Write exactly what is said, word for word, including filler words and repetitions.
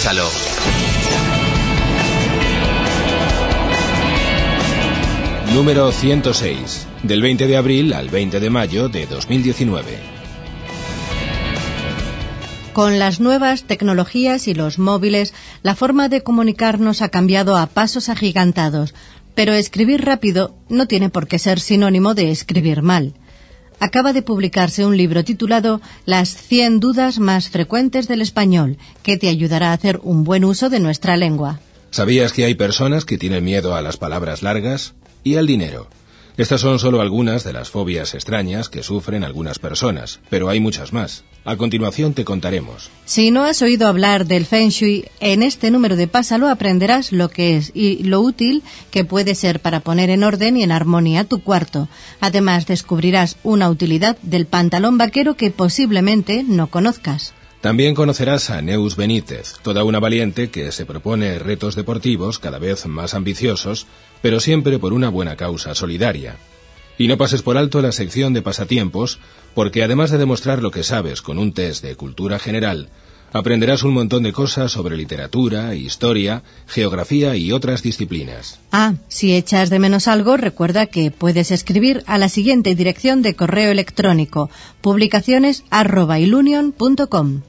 Pásalo. Número ciento seis, del veinte de abril al veinte de mayo de dos mil diecinueve. Con las nuevas tecnologías y los móviles, la forma de comunicarnos ha cambiado a pasos agigantados, pero escribir rápido no tiene por qué ser sinónimo de escribir mal. Acaba de publicarse un libro titulado Las cien dudas más frecuentes del español, que te ayudará a hacer un buen uso de nuestra lengua. ¿Sabías que hay personas que tienen miedo a las palabras largas y al dinero? Estas son solo algunas de las fobias extrañas que sufren algunas personas, pero hay muchas más. A continuación te contaremos. Si no has oído hablar del Feng Shui, en este número de Pásalo aprenderás lo que es y lo útil que puede ser para poner en orden y en armonía tu cuarto. Además, descubrirás una utilidad del pantalón vaquero que posiblemente no conozcas. También conocerás a Neus Benítez, toda una valiente que se propone retos deportivos cada vez más ambiciosos, pero siempre por una buena causa solidaria. Y no pases por alto la sección de pasatiempos, porque además de demostrar lo que sabes con un test de cultura general, aprenderás un montón de cosas sobre literatura, historia, geografía y otras disciplinas. Ah, si echas de menos algo, recuerda que puedes escribir a la siguiente dirección de correo electrónico: publicaciones arroba ilunion punto com.